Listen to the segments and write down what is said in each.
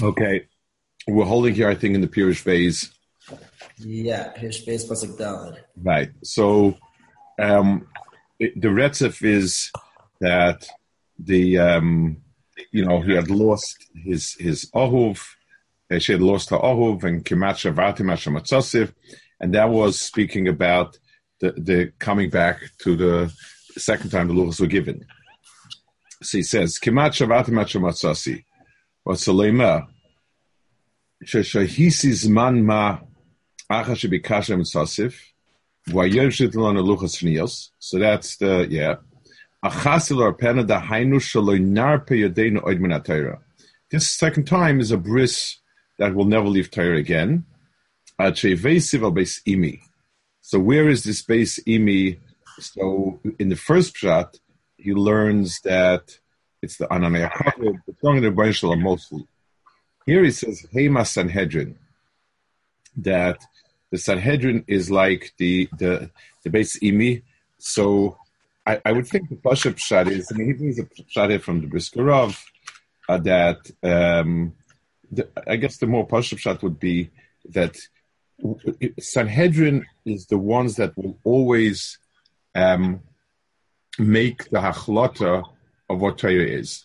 Okay, we're holding here, I think, in the Pirish phase. Yeah, Pirish phase plus Agdalad. Right. So the Retzef is that he had lost his Ahuv. She had lost her Ahuv and Kimacha Vatimasha Matzosiv, and that was speaking about the coming back to the second time the Luchos were given. So he says, Kimacha Vatimasha Matzasi, what's the lema? Shehisi Zman Ma Acha Shebikasha Matzosiv. So that's the This second time is a bris that will never leave Torah again. So where is this base imi? So in the first pshat, he learns that it's the Ananei HaKavod, the tongue of the Rebbeinu Shalom mostly. Here he says Hema Sanhedrin, that the Sanhedrin is like the base imi. So I would think the Pasha Pshat is, he brings a Pshat from the Brisker Rav, that I guess the more Pasha Pshat would be that Sanhedrin is the ones that will always make the hachlata of what Torah is.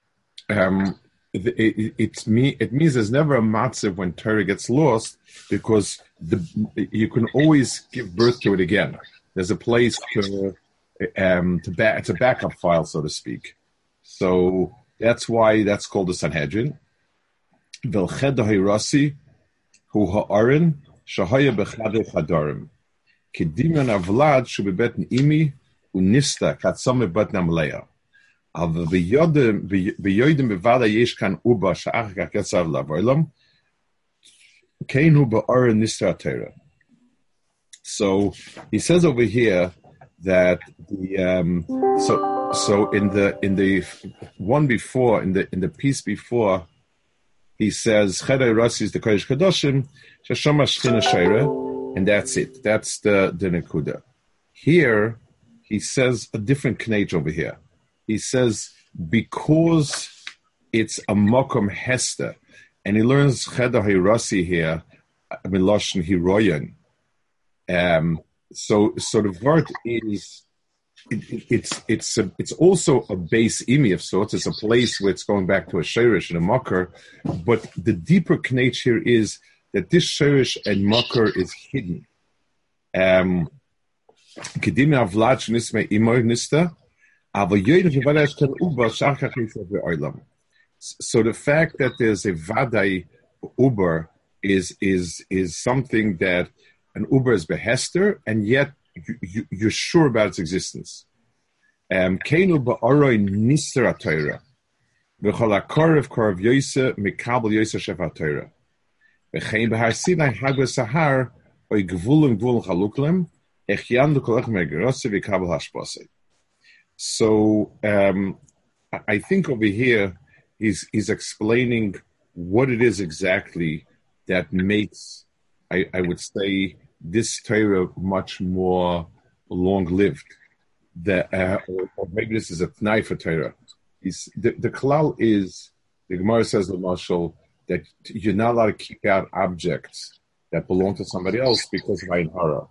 It means there's never a matzav when Torah gets lost, because you can always give birth to it again. There's a place it's a backup file, so to speak. So that's why that's called the Sanhedrin. Velched ha'irasi hu ha'arin shahaya bechadei chadarim kediman avlad shu bebeten imi unista katzam bebeten amleya. So he says over here that so in the one before, in the piece before, he says Chedai Rasi is the Kodesh Kadoshim Shashama Shchina Shaira, and that's it. That's the Nekuda. Here he says a different knech over here. He says, because it's a Mokom Hester, and he learns Chedar Hirasi here, Miloshin Hiroyan. So the word is, it's also a base imi of sorts. It's a place where it's going back to a Sherish and a Makar, but the deeper knech here is that this Sherish and Makar is hidden. Kedimi Avlad Shnisme Imoy Nista. So the fact that there's a vadai uber is something that an uber is behester, and yet you're sure about its existence. Keinu ba'oroi nister atayra v'chol ha'korev korev yoyse mikabel yoyse shef atayra v'chein b'har Sinai hagbe sahar oy gvulum chaluklem echyan l'kolech me'gerose v'kabel hashpose. So I think over here he's explaining what it is exactly that makes, I would say, this Torah much more long-lived. Or maybe this is a t'nai for Torah. The klal is, the Gemara says, the Mashal, that you're not allowed to kick out objects that belong to somebody else because of Ayin Hara,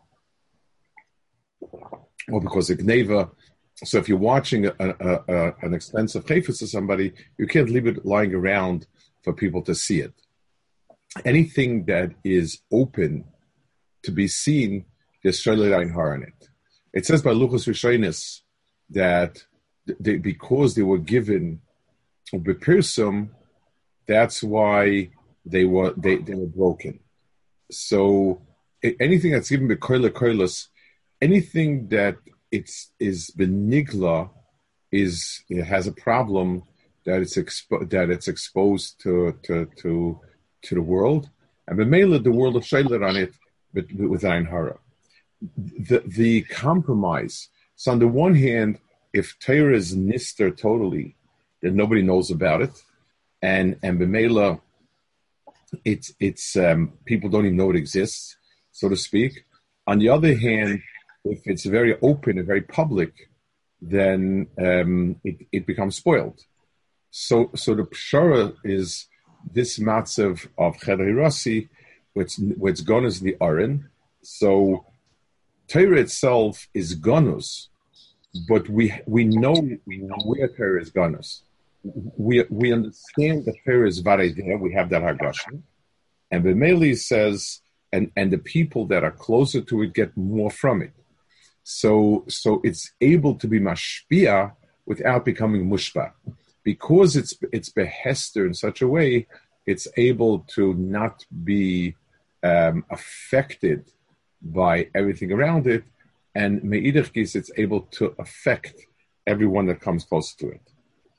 or because of Gneva. So if you're watching an expensive chayfetz to somebody, you can't leave it lying around for people to see it. Anything that is open to be seen, there's Sholei Ein Har in it. It says by Luchos Rishonis that because they were given bepirsum, that's why they were broken. So anything that's given bekoilos, anything that is benigla it has a problem that it's exposed to the world, and b'meila the world of shayler on it, but with Ein Hara. The compromise. So on the one hand, if Torah is nister totally, then nobody knows about it, and b'meila it's people don't even know it exists, so to speak. On the other hand, if it's very open and very public, then it becomes spoiled. So the pshara is this matzav of Cheder Hirasi, what's gonus the Aron. So Torah itself is gonus, but we know where Torah is gonus. We understand that Torah is varei there. We have that hagashim, and B'meili says, and the people that are closer to it get more from it. So it's able to be mashpia without becoming mushpa, because it's behester in such a way. It's able to not be affected by everything around it, and me'idach gis, it's able to affect everyone that comes close to it.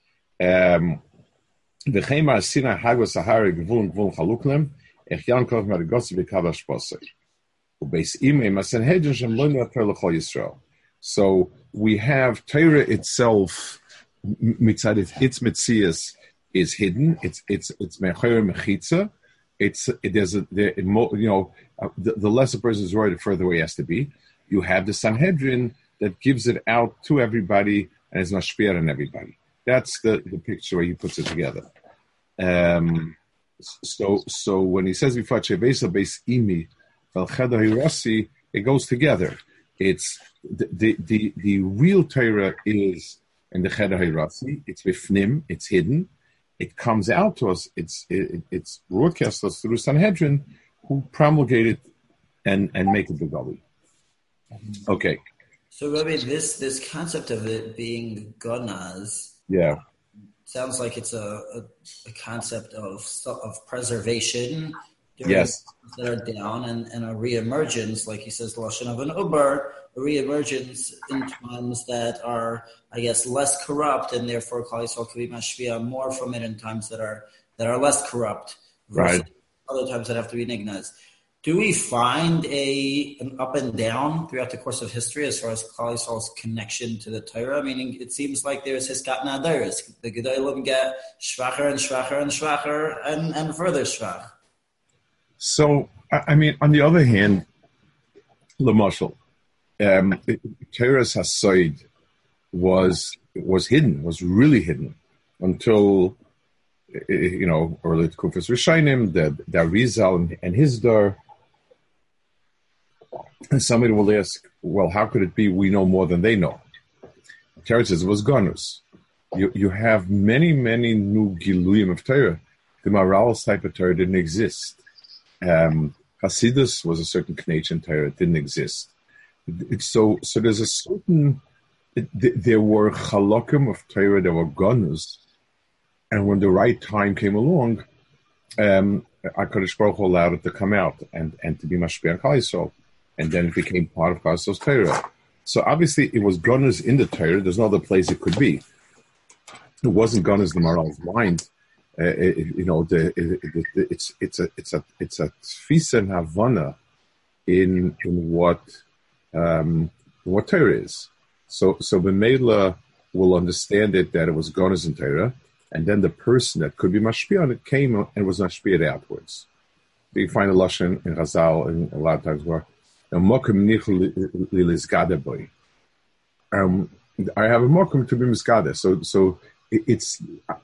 So we have Torah itself, mitzad its mitzias is hidden. It's mechayer mechitza. The lesser person is worried, the further away he has to be. You have the Sanhedrin that gives it out to everybody and is mashpia on everybody. That's the picture where he puts it together. So when he says before Chevesa Beis Imi Vel Cheder Hirasi, it goes together. It's the real Torah is in the Cheder Hirasi. It's bifnim. It's hidden. It comes out to us. It's broadcast to us through Sanhedrin, who promulgate it and make it the gully. Okay. So, Rabbi, this concept of it being gonaz, yeah, sounds like it's a concept of preservation. Yes. That are down and a reemergence, like he says, lashon of an uber, a reemergence in times that are, I guess, less corrupt, and therefore Klal Yisrael could be mashpia more from it in times that are less corrupt, versus right. Other times that have to be nignaz. Do we find an up and down throughout the course of history as far as Klal Yisrael's connection to the Torah? Meaning, it seems like there's hiskat nadaris. The Gedolim get shvacher and shvacher and shvacher and further shvach. So, I mean, on the other hand, Lamashal, Torah's Hasid was hidden, was really hidden, until, early Kufas Rishainim, the Arizal and his Dar. And somebody will ask, well, how could it be we know more than they know? Torah says it was Ganus. You have many, many new Giluyim of Torah. The Maral's type of Torah didn't exist. Hasidus was a certain Canadian Torah. It didn't exist. So there's a certain... There were Chalakim of Torah, there were Ganus. And when the right time came along, HaKadosh Baruch Hu allowed it to come out and to be Mashpia Klal Yisrael. And then it became part of Klal Yisrael's Torah. So obviously it was Gunners in the Torah. There's no other place it could be. It wasn't Gunners in the Maral's mind. It's a tfisa and havana in what Torah is. So B'meila will understand it that it was Gunners in Torah, and then the person that could be mashpia on it came and was mashpia outwards. You find a lashon in Chazal and a lot of times where I have a mokum to be miskadeh. So it's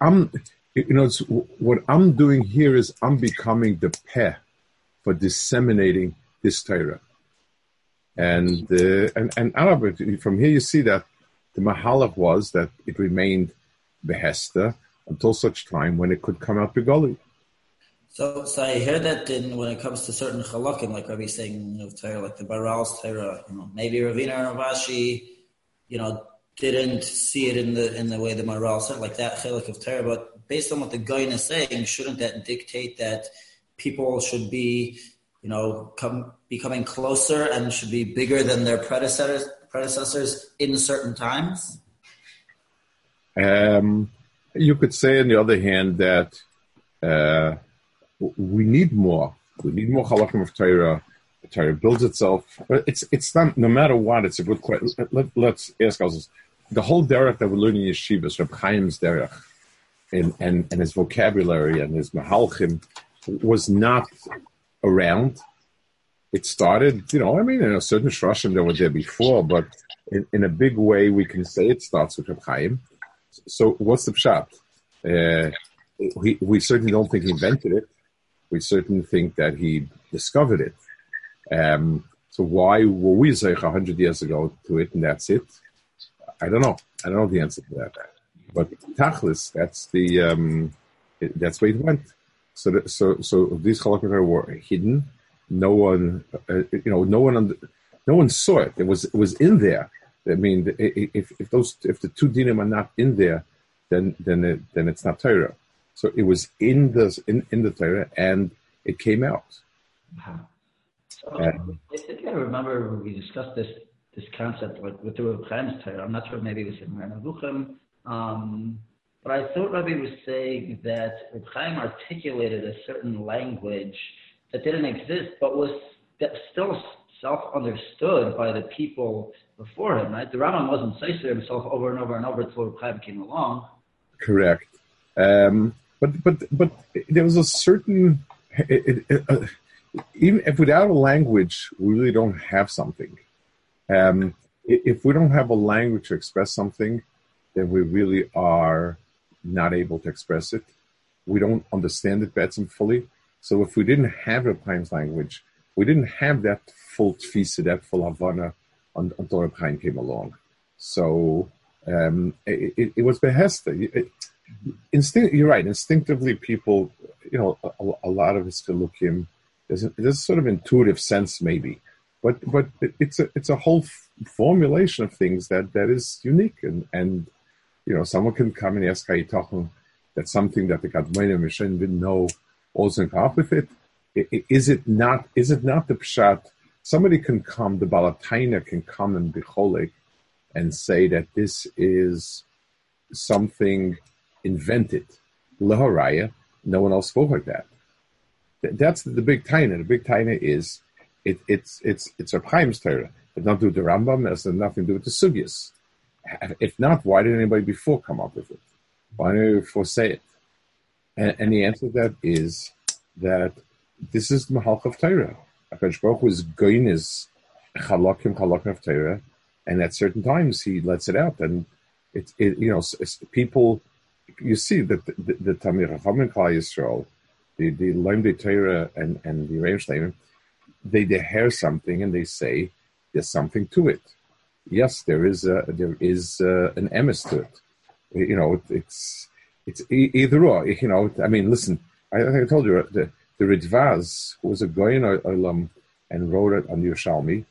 what I'm doing here is I'm becoming the peh for disseminating this Torah. And from here you see that the mahalach was that it remained behester until such time when it could come out begoli. So I hear that when it comes to certain chalakim, like Rabbi saying of Torah, like the Baral's Torah, maybe Ravina and Ravashi, didn't see it in the way the Maral said, like that chiluk of Torah. But based on what the Goyin is saying, shouldn't that dictate that people should be, becoming closer and should be bigger than their predecessors in certain times? You could say, on the other hand, that we need more. We need more halakim of Torah. The Torah builds itself. It's not, no matter what, it's a good question. Let's ask ourselves. The whole derech that we learn in yeshivas, Reb Chaim's derech, and his vocabulary and his mahalchim was not around. It started, in a certain shrashim that were there before, but in a big way, we can say it starts with Reb Chaim. So what's the pshat? we certainly don't think he invented it. We certainly think that he discovered it. So why were we Zeich 100 years ago to it and that's it? I don't know. I don't know the answer to that. But Tachlis, that's that's where it went. So these Chalakim were hidden. No one, no one saw it. It was in there. I mean, if the two dinim are not in there, then it's not Torah. So it was in the Torah and it came out. So I think I remember we discussed this concept with the Reb Chaim's Torah. I'm not sure, maybe it was in Moreh Nevuchim, but I thought Rabbi was saying that Reb Chaim articulated a certain language that didn't exist, but was still self-understood by the people before him, right? The Rambam wasn't saying to himself over and over and over until Reb Chaim came along. Correct. But there was a certain... even if without a language, we really don't have something. If we don't have a language to express something, then we really are not able to express it. We don't understand it better fully. So if we didn't have Reb Chaim's language, we didn't have that full tfisa, that full havana until Reb Chaim came along. So it was behesta. You're right. Instinctively, people, a lot of us can look him. There's a sort of intuitive sense, maybe, but it's a whole formulation of things that is unique, and someone can come and ask Hayitachon that's something that the Kadmoni Mishin didn't know also come up with it. Is it not the pshat? Somebody can come, the Balataina can come and Bicholek and say that this is something invented. Leharaya, no one else spoke like that. That's the big taina. The big taina is it's Reb Chaim's Torah. It not do with the Rambam. It has nothing to do with the sugyas. If not, why did anybody before come up with it? Why didn't anybody before say it? And the answer to that is that this is the Mahalch of Torah. HaKadosh Baruch Hu is goynis chalakim of Torah, and at certain times he lets it out, and it's people. You see that the Tamir Chachamim Klal Yisrael, the Limdei Torah and the Reish Leimim, they hear something and they say there's something to it. Yes, there is an emes to it. It's either or. I mean, listen. I think I told you the Ridvaz, who was a Goyen Olam and wrote it on the Yerushalmi,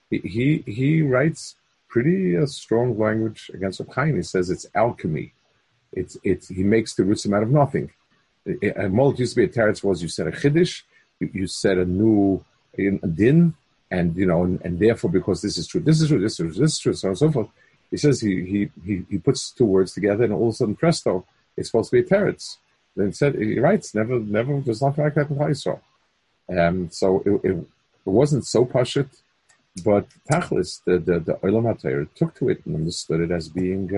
he writes pretty strong language against Reb Chaim. He says it's alchemy. He makes the roots out of nothing. A mold used to be a teretz was you said a chiddush, you said a new din, and and therefore because this is true, so on and so forth. He says he puts two words together and all of a sudden presto, it's supposed to be a teretz. Then he writes never there's nothing like that in Klal Yisrael. So it wasn't so pashut, but tachlis the Olam HaTorah took to it and understood it as being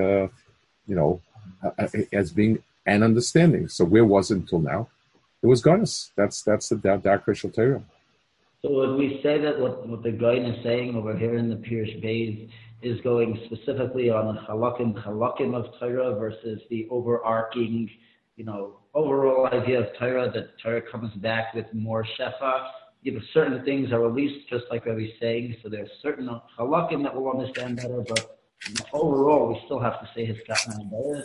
as being an understanding. So where was it until now? It was Gonis. That's the Dark Rishal Torah. So when we say that what the Goin is saying over here in the Pirush Beis is going specifically on the halakim of Torah versus the overarching, overall idea of Torah, that Torah comes back with more shefa. Certain things are released, just like Rabbi's saying. So there's certain halakim that we'll understand better, but overall, we still have to say his katna.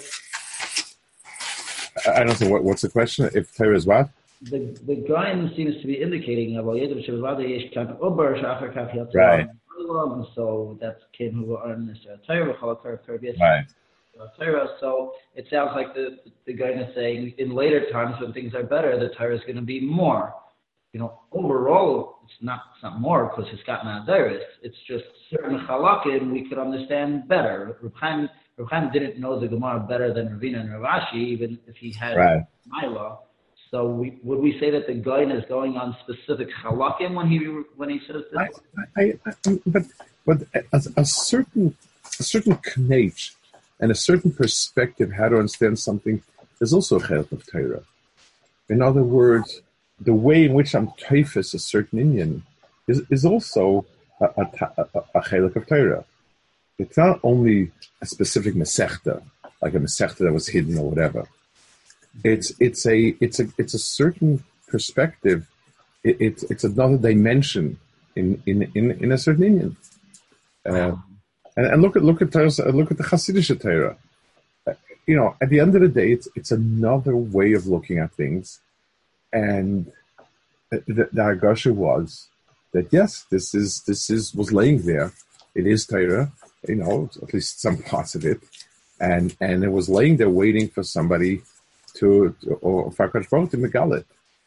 I don't know what's the question. If Torah is what? The Goin seems to be indicating right. So that's Kim who will earn this Torah. Right. So it sounds like the Goin is saying in later times when things are better, the Torah is going to be more. Overall, it's not more because it's got nadaris. It's just certain halakim we could understand better. Reb Chaim didn't know the Gemara better than Ravina and Rav Ashi, even if he had Mila. So would we say that the Goin is going on specific halakim when he says this? But a certain knech and a certain perspective how to understand something is also a chelek of Torah. In other words, the way in which I'm teifes a certain Indian is also a chelek of Torah. It's not only a specific mesechta, like a mesechta that was hidden or whatever. It's a certain perspective. It's another dimension in a certain Indian. And look at the Hasidic Torah. At the end of the day, it's another way of looking at things, and the Hargasha was that yes, this was laying there. It is Torah, at least some parts of it, and it was laying there waiting for somebody or Farkash Baruch to megal it.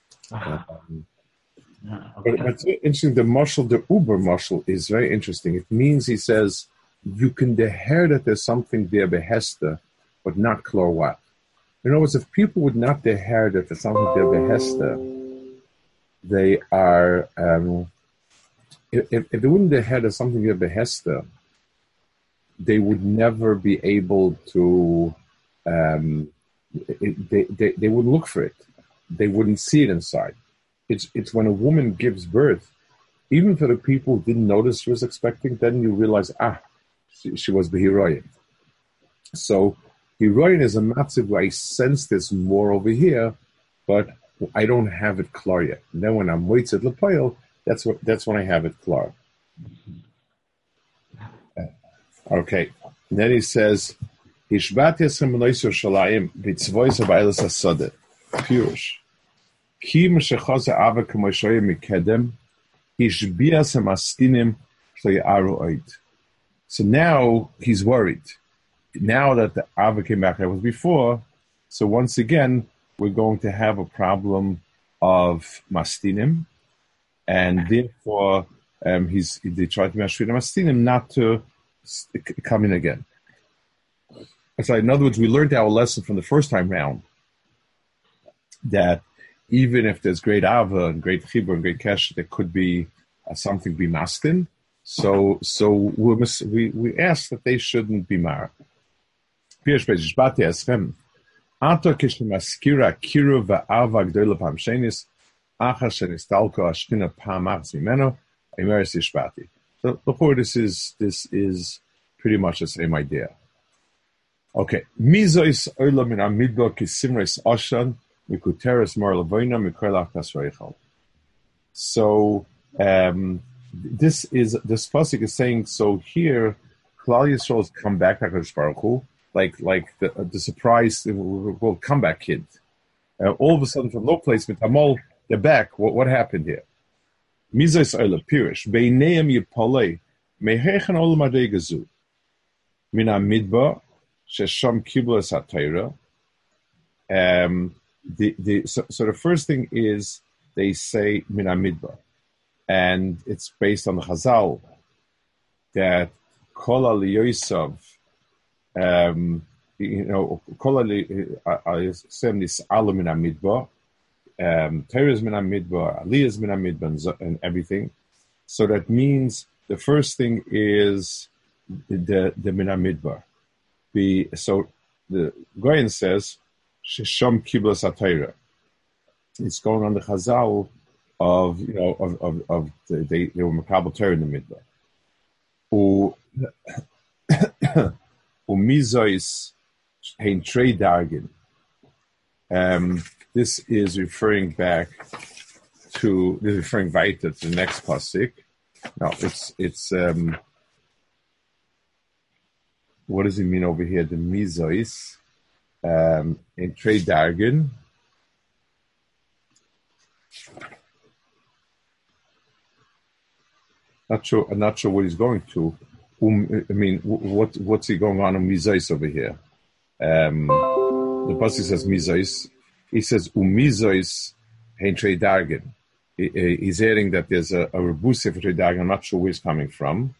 But it's interesting. The mashal, the Uber mashal, is very interesting. It means, he says, you can deher that there's something there behesta, but not clear what. In other words, if people would not deher that there's something there behesta, they are. If they wouldn't deher that something there behesta, they would never be able to. They would look for it. They wouldn't see it inside. It's when a woman gives birth, even for the people who didn't notice she was expecting, then you realize, she was the heroine. So heroine is a matzah where I sense this more over here, but I don't have it klar yet. And then when I'm moitzed l'poil, that's when I have it klar. Okay. And then he says, Hishbat Yesem Noisur Shalayim B'tzvois Abaylas Asade. Pirush. Kim Shechoze Ava K'moshoye Mikedem Hishbias Hamastinim Shleyaru Oid. So now he's worried. Now that the Ava came back, that was before. So once again, we're going to have a problem of Mastinim, and therefore they tried to mashrit Mastinim not to come in again. So in other words, we learned our lesson from the first time round that even if there's great Ava and great Chibur and great Kesh, there could be something be Mastin. So we ask that they shouldn't be Mar. Ato kishmaskira kiru va'ava gdola pam shenis achar shenistalko ashtina pam achs mimeno imeres yishbati. So before this is pretty much the same idea. Okay, mizois oila min amidbo kisimres oshan mikuteres mor lavoina mikolach tasreichal. So this pasuk is saying, so here Klal Yisrael has come back to HaKadosh Baruch Hu, like the surprise, well, comeback kid. All of a sudden, from no place, Mitamol, they're back. What happened here? Mizos Oila Pirish Beineim Yipolei Mehechen Olam Adei Gazu Mina Midba Shesham Kibla Satira. So the first thing is they say Mina Midba, and it's based on the Chazal that Kol Al Yosef. Kol Yosef Nis Alu Mina Midba. Teres Mina Midba, Aliyah's Mina Midba, and everything. So that means the first thing is the Mina Midbar. So the Goyen says Shesham Kibla Satira. It's going on the Chazal of they were Makabel Torah in the Midbar. Umizois hein trei dargin. This is referring weiter to the next pasuk. No, it's what does it mean over here? The mizois in trei dargin. I'm not sure what he's going to. What's he going on in mizois over here? The pasuk says mizois. He says umizois hein trei dargin. He's adding that there's a rebuse for trei dargin. I'm not sure where he's coming from.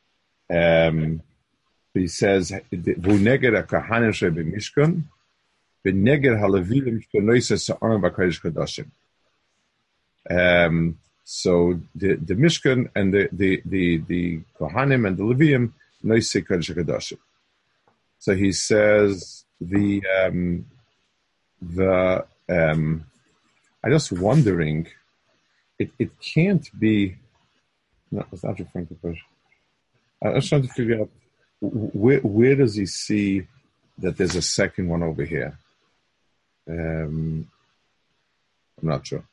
He says v'neged hakahanim shebemishkan v'neged halevilim shenoises sa'aron b'kodesh kodashim. So the Mishkan and the Kohanim and the Levium noise kodesh kodashim. So he says I'm just wondering, it can't be. No, it's not referring to Kodesh. I was trying to figure out where does he see that there's a second one over here. I'm not sure.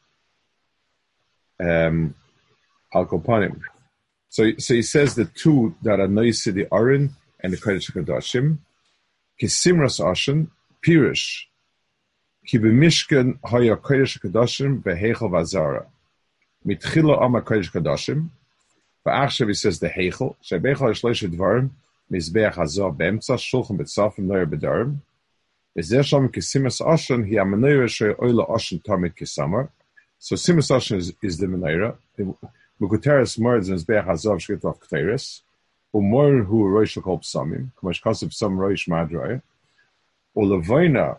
Al Kopanim. So he says the two that are noisy, the Aron and the Kodesh HaKadoshim, Kisimras Ashen, Pirish, Ki b'mishkan haya Kodesh HaKadoshim v'heichel v'azara. Mitchila ama Kodesh HaKadoshim, v'achshav he says the heichel, shebeichel ha'shlesh dvarim, mizbeach hazor be'emtza, shulchan b'tzafim noyer b'darim, v'zeh shalom Kisimras Ashen, hi ha-menorah shoy oila Ashen tamid kisamar. So Simras Ashen is the menorah. Mukuteres words in Zbeach Hazav Shkit of Kteres, Umor who Roish Kol Psamim, Kamash Kasib Sam Roish Madrai, Olavoina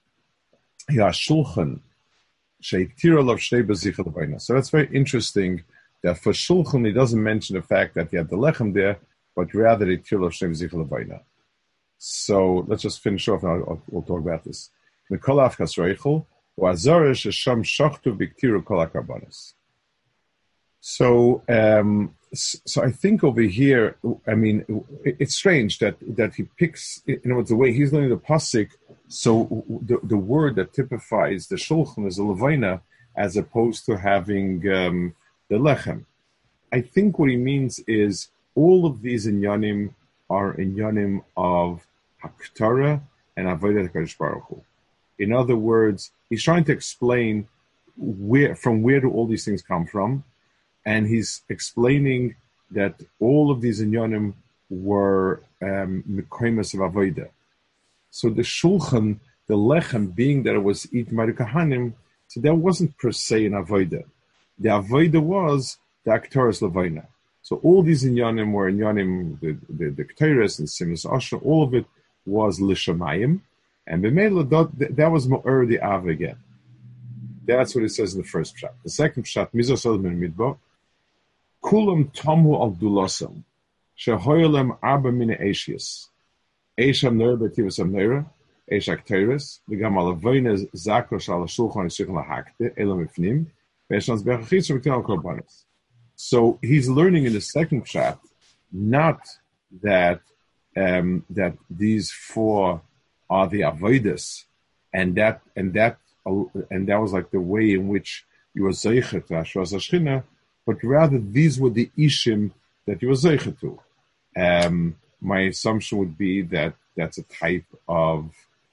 Ya Shulchan Sheiktira Lov Shtei Bezichel Lavoina. So that's very interesting that for Shulchan he doesn't mention the fact that he had the lechem there, but rather the Tir Lov Shtei Bezichel Lavoina. So let's just finish off and we'll talk about this. Mikolaf Kasreichel, Wazarish Sham Shachtu Biktiru Kol HaKarbanos. So I think over here, I mean, it's strange that he picks, the way he's learning the pasuk. So the word that typifies the shulchan is a levaina, as opposed to having the lechem. I think what he means is all of these inyanim are inyanim of haktara and avodat HaKadosh Baruch Hu. In other words, he's trying to explain from where do all these things come from. And he's explaining that all of these inyanim were mekaymas of avodah. So the shulchan, the lechem, being that it was eaten by the kahanim, so that wasn't per se an avodah. The avodah was the aktoras levaina. So all these inyanim were inyanim, the kteres and simas asher, all of it was lishamayim, and b'meila that was mo'er the av again. That's what it says in the first pshat. The second pshat, mizos odem midbar. Kulam Tomu al Dulasam, Shahoyalem Abba Mina Ashias, Asham Ner Betivasam Nera, Ashak Teres, the Gamalavina Zakrosh al Shulchan Shikla Hakte, Elam Ifnim, Beshans Bechachis Miktal Korbanis. So he's learning in the second pshat, not that that these four are the Avodas, and that was like the way in which you were Zeichet Ashwas Ashchina. But rather, these were the ishim that you were zeicha to. My assumption would be that that's a type of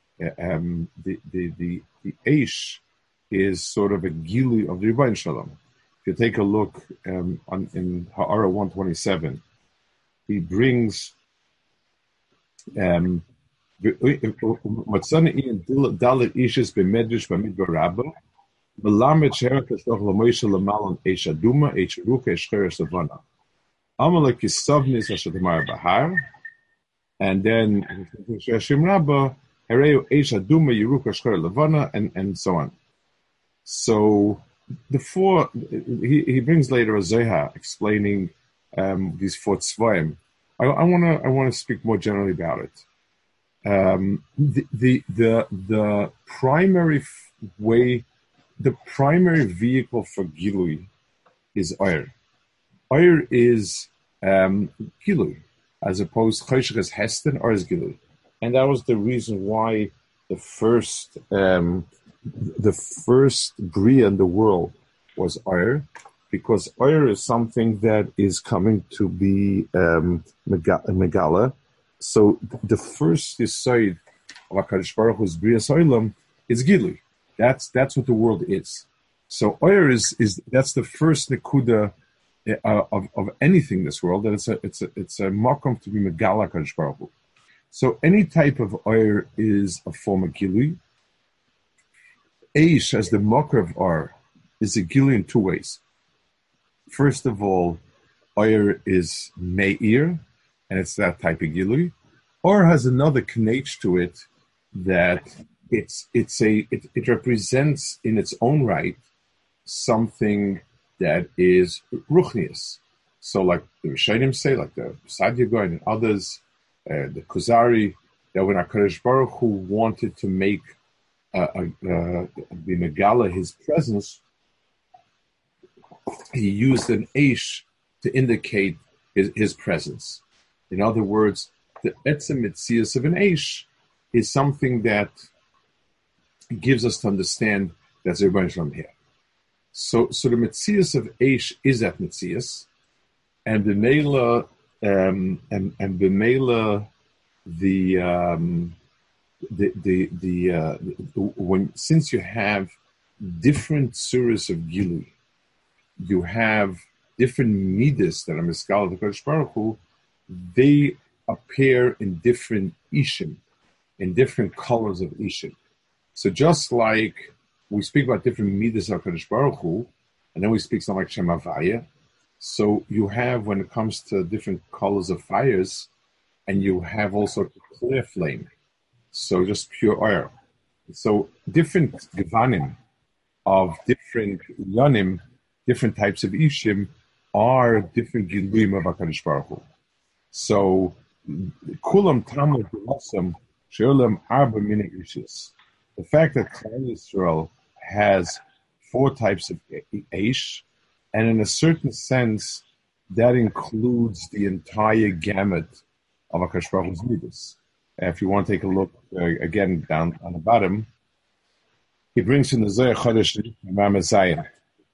the ish is sort of a gili of the Rebbein Shalom. If you take a look in Ha'ara 127, he brings Matzana Ian Dalit Ishis b'Medrash b'Midbar Rabbah. Melamed Sherekesh Doch LaMoshe Lamalon Eish Aduma Eish Ruka Eish Cheres Levana. Amalek Kisavnis Hashatamar Bahar, and then Shashim Rabba Hereu Eish Aduma Yeruka Cheres Levana, and so on. So the four he brings later a Zohar explaining these four tzvaim. I want to speak more generally about it. The primary way. The primary vehicle for Gilui is Oyer. Oyer is Gilui, as opposed to Choshech is Hesten or is Gilui. And that was the reason why the first Bria in the world was Oyer, because Oyer is something that is coming to be Megala. So the first Yesod of HaKadosh Baruch Hu's Bria Soilam is Gilui. That's what the world is. So Oyer is that's the first nekuda of anything in this world. That it's a makom to be megala HaKadosh Baruch Hu. So any type of Oyer is a form of gilui. Eish, as the mocker of Or, is a gilui in two ways. First of all, Oyer is meir, and it's that type of gilui. Or has another knech to it that it represents in its own right something that is ruchnius. So like the Rishonim say, like the Sadia Gaon and others, the Kuzari, that when HaKadosh Baruch Hu wanted to make the Megala his presence, he used an Eish to indicate his presence. In other words, the Etzem Mitzias of an Eish is something that gives us to understand that's the Rebbeinu Shalom here. So the Metzias of Eish is that Metzias, and B'meila, since you have different surahs of Gilui, you have different midas that are Miskal of the Kodesh Baruch Hu, they appear in different Ishim, in different colors of Ishim. So just like we speak about different midas of Kodesh Baruch Hu, and then we speak something like Shem Havaya, so you have, when it comes to different colors of fires, and you have also clear flame, so just pure oil. So different Gevanim of different Yonim, different types of Ishim, are different Giluim of HaKadosh Baruch Hu. So, Kulam Tamud B'Lasam She'olam Arba Mina Ishis. The fact that Klal Yisrael has 4 types of Eish, and in a certain sense, that includes the entire gamut of HaKadosh Baruch Hu's midas. If you want to take a look again down on the bottom, he brings in the Zohar Chodesh Ma'amad Zayin.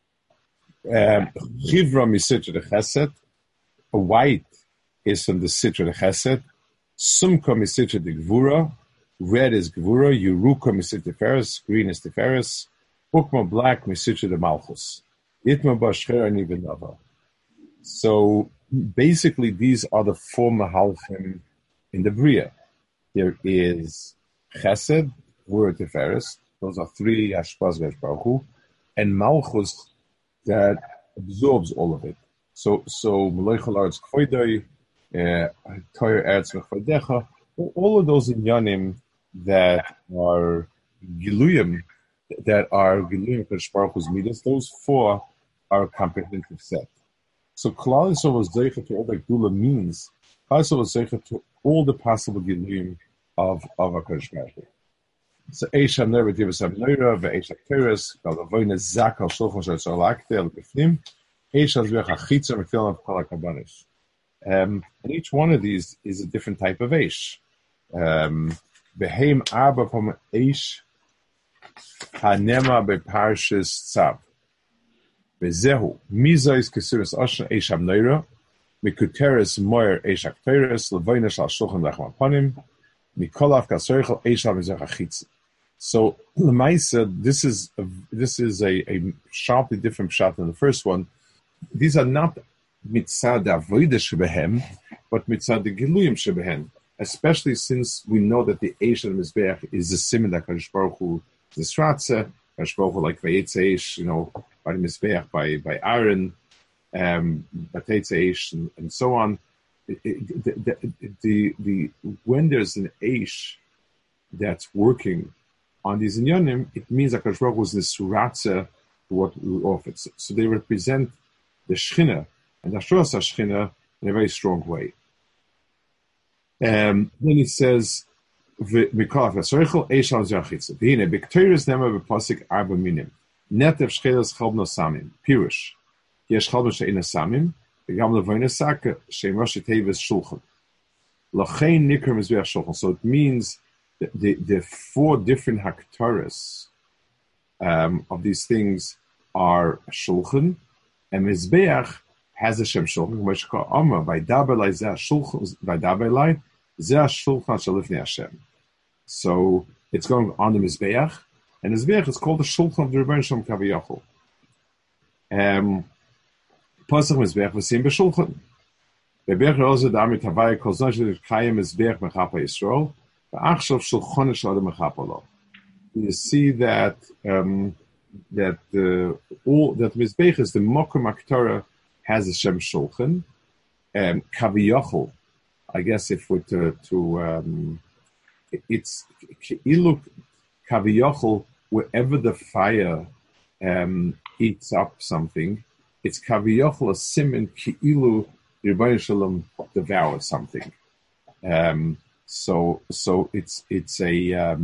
Chivra misitra de Chesed, a white is from the Sitra de Chesed, Sumka misitra de Gvura, red is Gvura, Yeruka misitra de Teferes, green is Teferes, Ukma black misitra de Malchus, Itma Bashcher and Ivanava. So basically, these are the 4 Mahalchim in the Bria. There is Chesed, Gvura, Teferes. Those are 3 Hashpaz Baruch Hu, and Malchus that absorbs all of it. So Meloichel Aretz Kvoidoi, Toyer Eretz Mechvodecha, all of those inyanim that are Giluyim, Kodesh Baruch Hu's midas, those 4 are a comprehensive set. So Klal Yisrael was zeicha to all that Gula means. Klal Yisrael was zeicha to all the possible Giluyim of HaKadosh Baruch Hu. So Eisha never give us a Neira, Ve'eisha Keres, Galavoina Zakal Shulchan Shal Aktel Bifnim, Eisha Zvech Achitza Mektil of Kol HaKabanish. And each one of these is a different type of Eish. Beheim Arba from Eish Hanema Beparshis Tzav. Bezehu Mizois Kesuris Oshna Eisha Neira, Mikuteres Moyer Eisha Keres, Lavoina Shal Shulchan Lechem Aponim, Mikolav Kasoichel Eisha Mizrach Achitza. So, Lemaisa, this is a sharply different shot than the first one. These are not mitzad avodah shebehem, but mitzad giluyim shebehem. Especially since we know that the Eish of the Mizbeach is the siman that Kadosh Baruch Hu is the Shratze, Kadosh Baruch Hu like Vayetze Eish, by the Mizbeach, by Aaron, Vatetze Eish, and so on. When there's an Eish that's working on these inyanim, it means that Kadosh Baruch Hu is the Suratze to what we offered. So they represent the Shechina and the Ashras HaShechina in a very strong way. Then he says, "Mikol HaSoichel Eishal Zachitza." V'hine B'Kteres Nema B'Pasik Arba Minim Netev Shchelas Chalbno Samim Pirush Yesh Chalbno She'ina Samim V'Gam Levoina Saka She'im Rosh Teves Shulchan L'chein Nikar Mizbeach Shulchan. So it means the 4 different haktaras of these things are shulchan, and Mizbeach has a Shem Shulchan, which called Amma, Vaidabelai Zeh Shulchan, Vaidabelai Zeh Shulchan Shalifnei Hashem. So it's going on the Mizbeach, and Mizbeach is called the Shulchan of the Rebbeinu Shalom Kaviyachol. Pasach Mizbeach v'sim b'Shulchan. Mizbeach also the Amit Havaya Kol Zon Shel Kayim Mizbeach Mechapa Yisrael. You see that that Mizbeach is the Mokum Aktara has a Shem Shulchan, Kaviyachol. I guess if we're it's Iluk Kaviyachol, wherever the fire eats up something, it's Kaviyachol a siman Ki'ilu Rebbeinu Shalom devours something. So it's a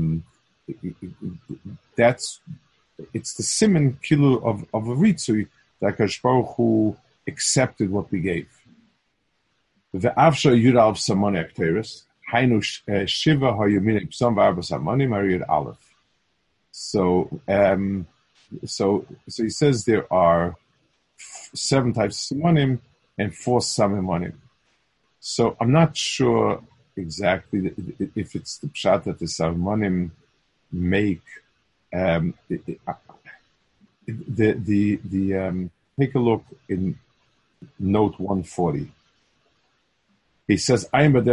it's the siman kilu of a ritzui that Kadosh Baruch Hu accepted what we gave. The Avsha Yudal Samoni Akteris Hainu Shiva Hayumin Psam V'Arba Samoni Mariyad Aleph. So, so he says there are 7 types of simonim and 4 samimonim. So I'm not sure exactly if it's the pshat that the samimonim make. Take a look in note 140. He says, there are 4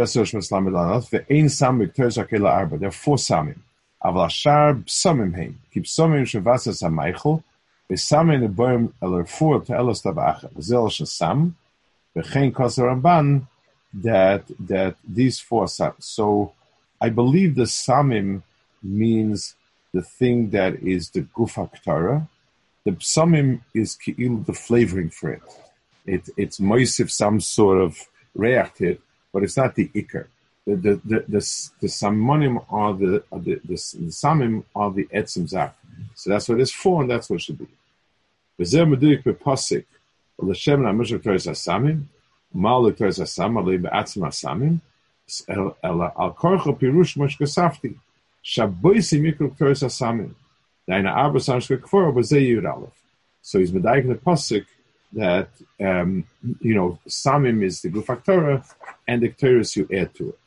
samim. אבל השאר פסמים הם, כי פסמים שבסס המייכל, וסמים נבוים אל הרפואה תאלוס טבאחה. וזה אל שסם, וכן כוס הרמב"ן, that these 4 samim. So I believe the samim means the thing that is the guf haktara. The psamim is the flavoring for it. It's moisif, some sort of react to it, but it's not the ikar. The simonim are the samim are the etzim zach. So that's what it's for, and that's what it should be. V'zeh meduik b'posik l'shem na'mushak toris hasamim mal l'toris hasamim alei b'atzim hasamim al korcho pirush mosh kasafti shaboisim yikru toris hasamim da'ina arba samshka kfor b'zeh yud aleph. So he's medaik in the posik that samim is the gufak and the Torah you add to it.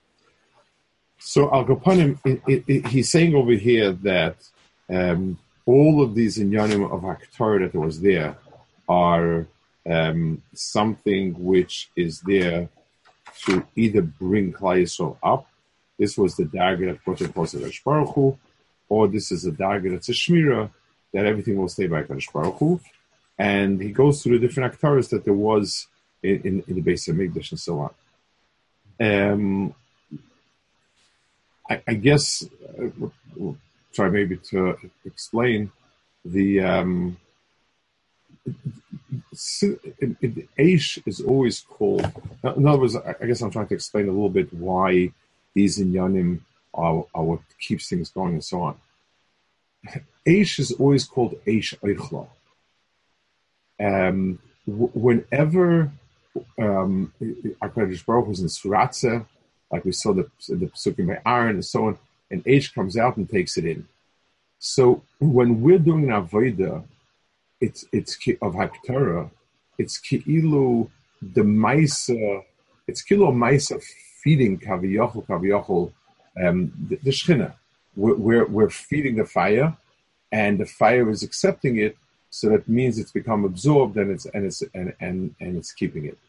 So Al Kapanim, he's saying over here that all of these inyanim of Haktar that was there are something which is there to either bring Klal Yisrael up. This was the dagger that brought it closer to Kadosh Baruch Hu, or this is a dagger that's a shmira that everything will stay by Kadosh Baruch Hu. And he goes through the different Haktaras that there was in the base of Mikdash and so on. I guess, try maybe to explain the Aish is always called. In other words, I guess I'm trying to explain a little bit why these inyanim are what keeps things going and so on. Aish is always called Aish Eichla. Whenever HaKadosh Baruch was in Suratze, like we saw the Pesukim by Aaron and so on, and Aish comes out and takes it in. So when we're doing an Avodah, it's of Haktorah, it's Ki'ilu the Maisa, it's Kilo Maisa feeding Kaviyachol, the Shechina. We're feeding the fire, and the fire is accepting it, so that means it's become absorbed and it's keeping it.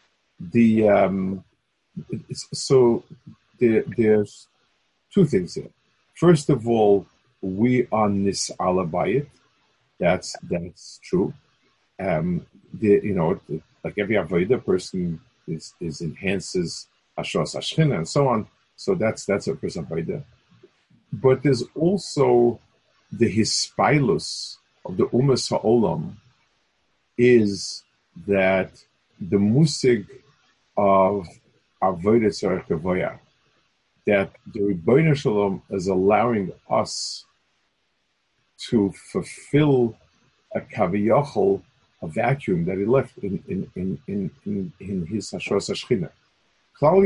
There's 2 things here. First of all, we are nis'ala by it. That's true. Like every avodah, person is enhances Hashras Hashchina and so on. So that's a person avodah. But there's also the hispilus of the Umas Ha'olam is that the musig of avodah tzarech kavoya, that the Rebbeinu Shalom is allowing us to fulfill a kaviyachol, a vacuum that he left in his Hashras Hashchina. Klal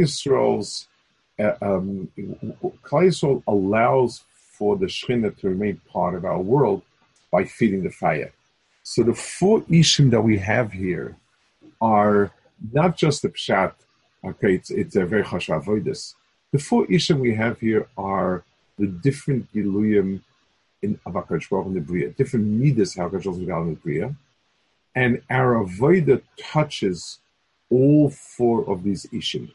Yisrael allows for the Shechina to remain part of our world by feeding the fire. So the 4 ishim that we have here are not just the pshat. Okay, it's a very chashav avodas. The 4 ishim we have here are the different giluyim in HaKadosh Baruch Hu in the Bria, different midas HaKadosh Baruch Hu in the Bria, and our avodah touches all 4 of these ishim.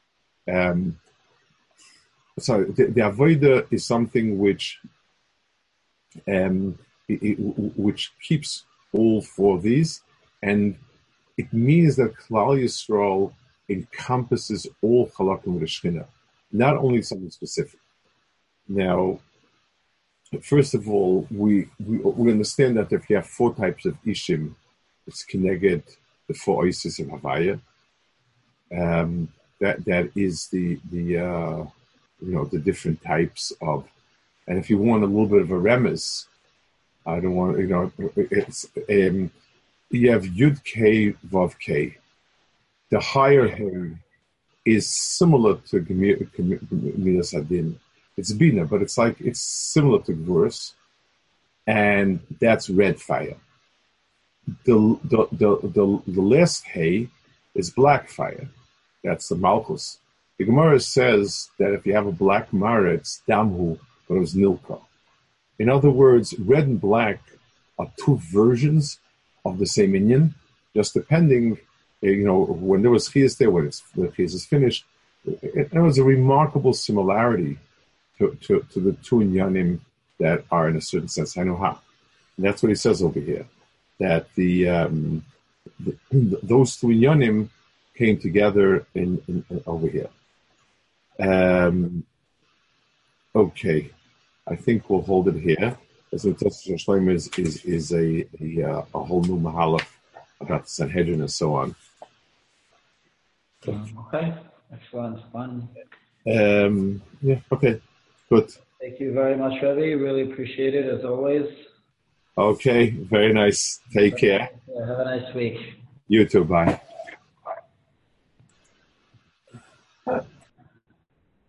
So the avodah is something which keeps all 4 of these, and it means that Klal Yisrael encompasses all chalakim with the Shechina, not only something specific. Now, first of all, we understand that if you have 4 types of ishim, it's keneged the 4 oisis of Havaya. That is the different types of, and if you want a little bit of a remez, I don't want it's you have Yud K Vav K. The higher him is similar to Gemilas Hadin. It's Bina, but it's similar to Gvuras. and that's red fire. The last hay is black fire. That's the Malchus. The Gemara says that if you have a black Mara, it's Damhu, but it was Nilka. In other words, red and black are two versions of the same inyan, just depending, when there was Chiyas there, when the Chiyas is finished. There was a remarkable similarity to the two inyanim that are in a certain sense Hanuha. And that's what he says over here, that those two inyanim came together in over here. Okay, I think we'll hold it here. As the Tosfos Shlomo is a whole new mahalach about the Sanhedrin and so on. Okay, excellent, fun. Yeah, okay, good. Thank you very much, Rebbe. Really appreciate it as always. Okay, very nice. Take care. Have a nice week. You too. Bye.